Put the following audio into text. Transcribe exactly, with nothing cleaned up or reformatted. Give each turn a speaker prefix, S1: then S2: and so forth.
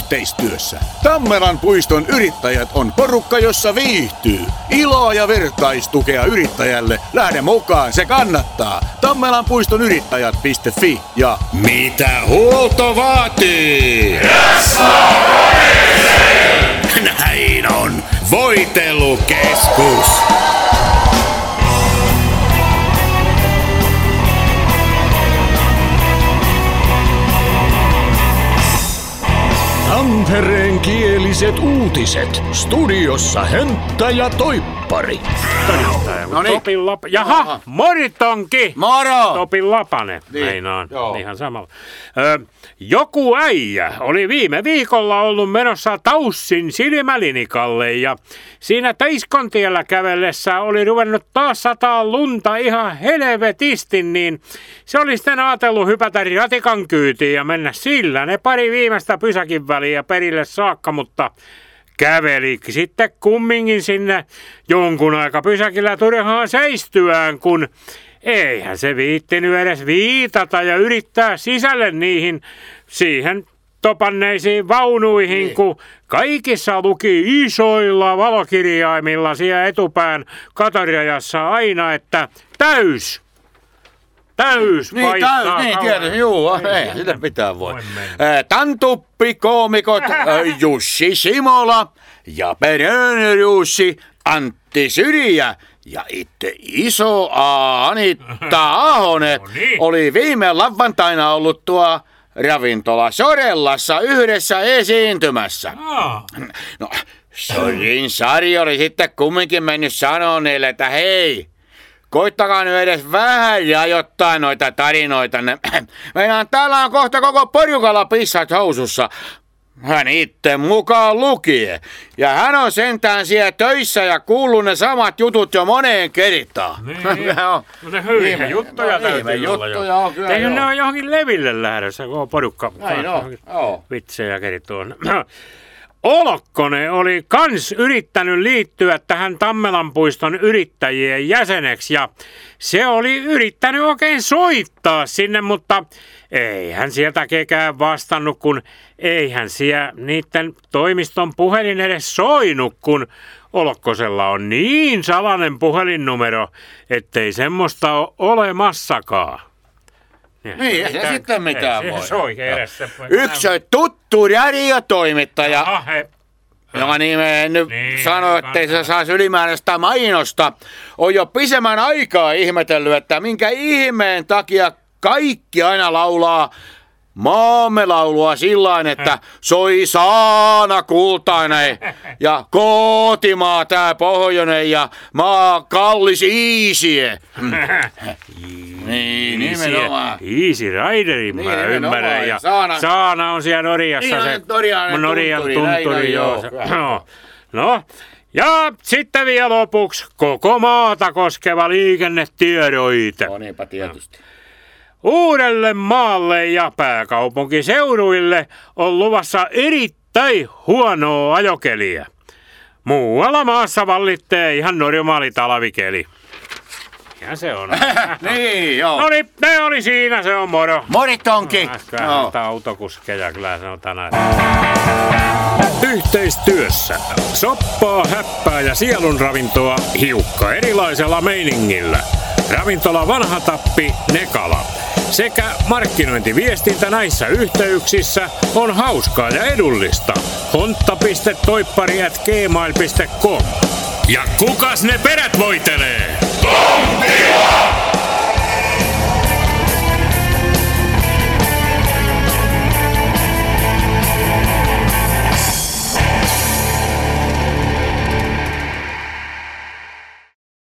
S1: yhteistyössä. Tammelan puiston yrittäjät on porukka, jossa viihtyy. Iloa ja vertaistukea yrittäjälle. Lähde mukaan, se kannattaa. Tammelan puiston yrittäjät piste fi ja mitä huolto vaatii? Näin on. Voitelukeskus.
S2: Tampereen kieliset uutiset. Studiossa Hönttä ja Toippari.
S3: No niin. Topin Lap... Jaha, Aha. Moritonki!
S1: Moro!
S3: Topin Lapane. Niin. Meinaan. Joo. Ihan samalla. Ö, joku äijä oli viime viikolla ollut menossa Taussin silmälinikalle ja siinä Teiskontiellä kävellessä oli ruvennut taas sataa lunta ihan helvetisti, niin se oli sitten ajatellut hypätä ratikan kyytiin ja mennä sillä ne pari viimeistä pysäkin väliä perille saakka, mutta käveli sitten kumminkin sinne jonkun aika pysäkillä turhaan seistyään, kun eihän se viittinyt edes viitata ja yrittää sisälle niihin siihen topanneisiin vaunuihin, niin. Kun kaikissa luki isoilla valokirjaimilla siellä etupään katarajassa aina, että täys. Täys
S1: niin,
S3: paikkaa.
S1: Täys, niin, tiedän, juu, ei, sitä pitää voi. Tantuppi-koomikot Jussi Simola ja Peröner Jussi, Antti Syrjä ja itse iso A Anitta Ahonen no niin. Oli viime lauantaina ollut tuo ravintola Sorellassa yhdessä esiintymässä. Oh. No, Sorin Sari oli sitten kumminkin mennyt sanoa niille, että hei, koittakaa nyt edes vähän rajoittaa noita tarinoita. Meidän täällä on kohta koko porukalla pissat housussa. Hän itse mukaan lukien. Ja hän on sentään siellä töissä ja kuullut ne samat jutut jo moneen kertaan.
S3: Niin. No ne hyviä juttuja no, täytyy olla
S1: juttuja on kyllä.
S3: Eikö ne ole johonkin leville lähdössä, kun porukka
S1: no.
S3: vitsejä kertoo. Olokkonen oli kans yrittänyt liittyä tähän Tammelanpuiston yrittäjien jäseneksi ja se oli yrittänyt oikein soittaa sinne, mutta eihän sieltä kekään vastannut, kun eihän siellä niiden toimiston puhelin edes soinut, kun Olokkosella on niin salainen puhelinnumero, ettei semmoista ole olemassakaan.
S1: Ja niin, ei se sitten mitään voi.
S3: Soi edessä.
S1: Yksi tuttu radiotoimittaja, jonka nimeen nyt niin, sanoi, ettei se saisi ylimääräistä mainosta, on jo pisemmän aikaa ihmetellyt, että minkä ihmeen takia kaikki aina laulaa maamme laulua sillain, että soi saana kultainen ja kootimaa tää pohjoinen ja maa kallis iisie.
S3: Niin, nimenomaan. Easy Rideri, mä niin, ymmärrän. Ja saana. saana on siellä Norjassa niin, se Norjan, Norjan tunturi. tunturi joo. No, no, ja sitten vielä lopuksi koko maata koskeva liikennetiedoite.
S1: No niinpä tietysti.
S3: Uudelle maalle ja pääkaupunkiseuduille on luvassa erittäin huonoa ajokeliä. Muualla maassa vallitsee ihan normaali talvikeli. Ja se on.
S1: Niin, joo.
S3: No niin, ne oli siinä, se on moro.
S1: Moritonki.
S3: Äsken no. autokuskeja kyllä se on tänään. Yhteistyössä soppaa, häppää ja sielunravintoa hiukka erilaisella meiningillä. Ravintola Vanha Tappi, Nekala. Sekä markkinointiviestintä näissä yhteyksissä on hauskaa ja edullista. hontta piste toippari ät gmail piste com. Ja kukas ne perät voitelee? Tontila!